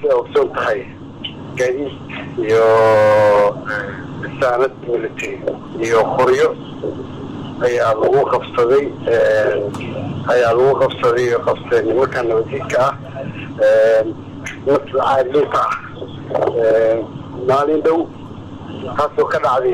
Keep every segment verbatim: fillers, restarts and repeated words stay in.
أوصل هاي جديد يو سنة ملتي يو خريو هي الوقف صدي هي الوقف صدي قفصني مكان وديكا مثل عائلتها مالين دو خاصو كذا عادي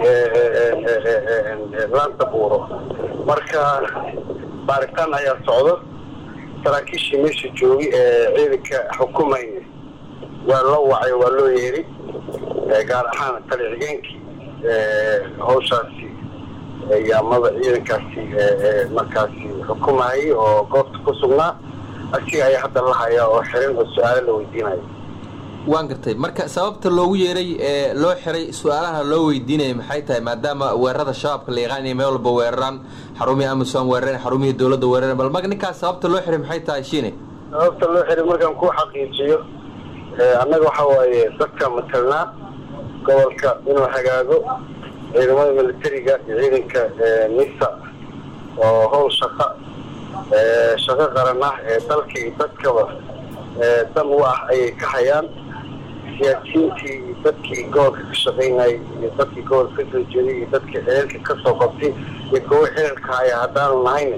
لان تبورو مركا باركان هي الصعود تراكيش ماشي جوي عيدك حكومي والله وعي والله يري قال أحنا تلعجينك هوشاسي يا ماذا عيدكاسي مركاسي حكومي وقفت كسرنا أشياء أي حد الله يا وحرين السؤال اللي ويدينه waan gartay marka sababta loogu yeeray ee loo xiray su'aalaha loo weydiinay maxay tahay maadaama weerarada shabaabka la yaqaan meel walba weeraraan xarumihi amison weerareen xarumihi dawladda weerareen bal mag ninkaas sababta loo xiray maxay tahay shiine sababta loo xiray markaan ku xaqiijiyo ee anaga waxa waaye dadka matalna gobolka inuu hagaago ciidamada militariga iyo ciidanka nisa oo howl shaqo ee shaqo qaran ah ee dalka iyo dadkaba ee dan wax ay ka hayaan siyaasiyiintii dadkii gobolka ka shaqeynayay iyo dadkii gobolka ka soo jeeday iyo dadkii xeelka ka soo qabtay iyo kuwa xeelka haya haddaanu nahayn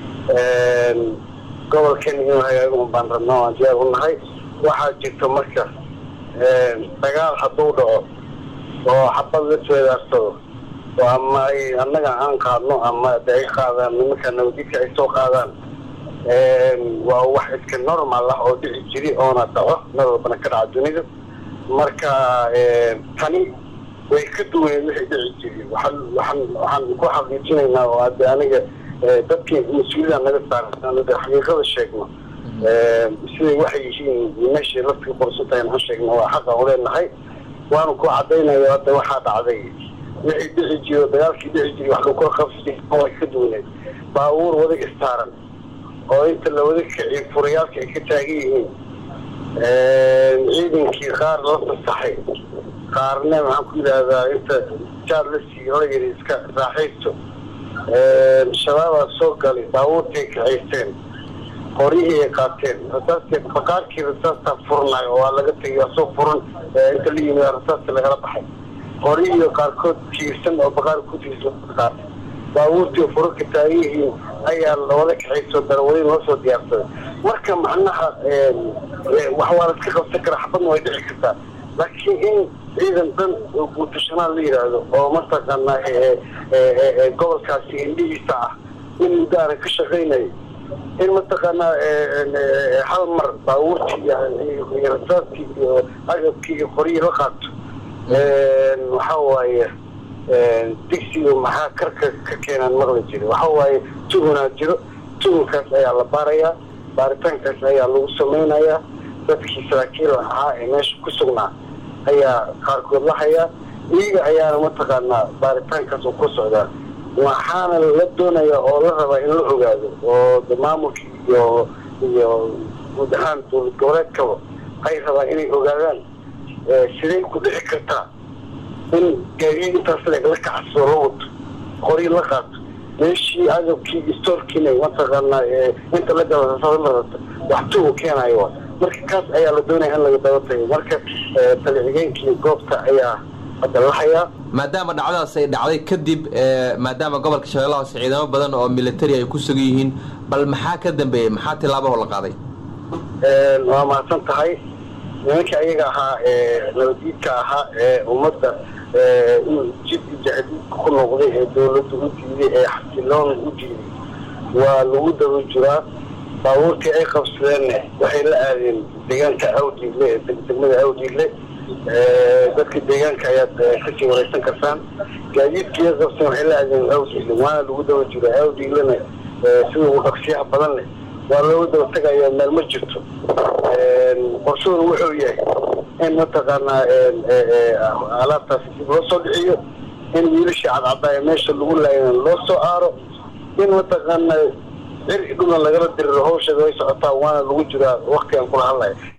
gobolkan inuu hagaago baan rabnaa waan diyaar u nahay waxaa jirta marka dagaal hadduu dhaco oo xabad la isweedaarsado oo ama ay annaga aan qaadno ama ay qaadaan nimanka nabadgedka ay soo qaadaan waa wax iska normal ah oo dhici jiri oona dhaco meel walbana ka dhaca dunida marka tani way ka duwan wixii dhici jiri waxaan waxaan waxaan ku xaqiijinaynaa oo hadda aniga dadkii mas-uuliyadda naga saaran xaqiiqada sheegno siday waxay yihiin meeshii laftii qorsantahay aan sheegno waa xaqa u leenahay waanu ku cadaynayo hadda waxaa dhacday wixii dhici jiro dagaalkii dhici jiri wax lagu qabsay oo ay ka duwaneed baabuur wada istaaran oo inta la wada kiciyo furayaalka ay ka taagan yihiin ciidankii qaar la fasaxay qaarna maxaan ku yidhaahdaa inta jaar la siiyo la yidhi iska raaxaysto shabaabaa soo galay baabuurtay kacaysteen qoryihii ay qaateen rasaastii baqaarkii rasaastaa furnayo waa laga tegay waa soo furan inta la yimid rasaastii lagala baxay qoryihii qaarkood tiirsan oo baqaar ku tiirsan qaatay baabuurtii furo ka taagan yihiin ayaa lawada kaxayso darawaliin loo soo diyaarsaday marka macnaha wax waa la iska qabsan karaa xabadna way dhici kartaa laakiin in ciidan dan oo guutashanaan la yidhaahdo oo mataqaanaa gobolkaasi indhihiisa ah in mudaara ka shaqaynayo in mataqaanaa hal mar baabuurtii iyo rasaastii iyo agabkii iyo qoryihii la qaato waxaa waaye digsiga maxaa karka ka keenaan maqli jira waxa waaye tugunaa jiro tugunkaas ayaa la baarayaa baaritaankaas ayaa lagu samaynayaa dadkii saraakiil ahaa ee meesha ku sugnaa ayaa qaarkood la hayaa iyaga ayaana mataqaanaa baaritaankaas uu ku socdaa waxaana la doonayaa oo la rabaa in la ogaado oo maamulkii iyo iyo guud ahaan dowlad goboleedkaba ay rabaan inay ogaadaan siday ku dhici kartaa in gaadiid intaas la kacso la wato qori la qaato meeshii agabkii istoorkiina mataqaanaa inta la galo wax tuugu keenayo marka kaas ayaa la doonaya in laga daba tago marka talcigeenkii goobta ayaa hadda la hayaa maadaama dhacdadaas ay dhacday kadib maadaama gobolka Shabeellaha Hoose ciidamo badan oo military ay ku sugan yihiin bal maxaa ka dambeeyay maxaa tilaabo la qaaday ee waa maasan tahay nimanka ayaga ahaa ee nabadgedka ahaa ee ummadda ee jid jahdi ku noqday ee dawladdu u diiday ee xasiloon u diiday waa lagu daba jiraa baabuurtii ay qabsadeen waxay la aadeen deegaanka awdiile degmada awdiile dadka deegaanka ayaa ka sii wareysan kartaan gaadiidkii qabsan waxay la aadeen awdiile waana lagu daba jiraa awdiilena sida ugu dhaqsiyaha badan leh waa loo daba tagayaa meel ma jirto qorshoodu wuxuu yahay in mataqaanaa alaabtaas dib loo soo dhiciyo in wiilasha cadcaddaa meesha lagu laayan loo soo aaro in mataqaanaa cir dhulna lagala diriro hawsheeda way socotaa waana lagu jiraa waqti aan kula hadlaya